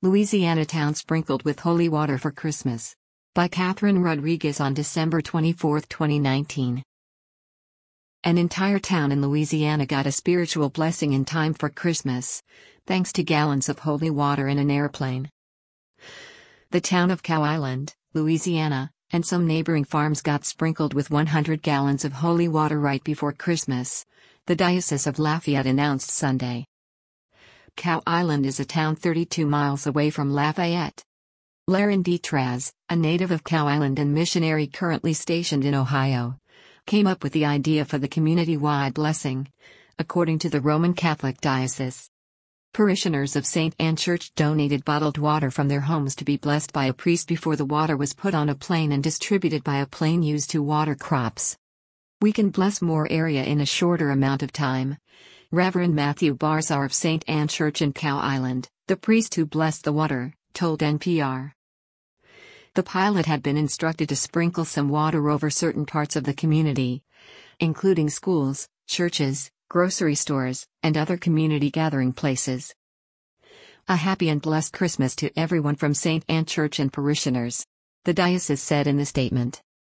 Louisiana town sprinkled with holy water for Christmas. By Catherine Rodriguez on December 24, 2019. An entire town in Louisiana got a spiritual blessing in time for Christmas, thanks to gallons of holy water in an airplane. The town of Cow Island, Louisiana, and some neighboring farms got sprinkled with 100 gallons of holy water right before Christmas, the Diocese of Lafayette announced Sunday. Cow Island is a town 32 miles away from Lafayette. Laren Detraz, a native of Cow Island and missionary currently stationed in Ohio, came up with the idea for the community-wide blessing, according to the Roman Catholic Diocese. Parishioners of St. Anne Church donated bottled water from their homes to be blessed by a priest before the water was put on a plane and distributed by a plane used to water crops. We can bless more area in a shorter amount of time, Reverend Matthew Barzar of St. Anne Church in Cow Island, the priest who blessed the water, told NPR. The pilot had been instructed to sprinkle some water over certain parts of the community, including schools, churches, grocery stores, and other community gathering places. A happy and blessed Christmas to everyone from St. Anne Church and parishioners, the diocese said in the statement.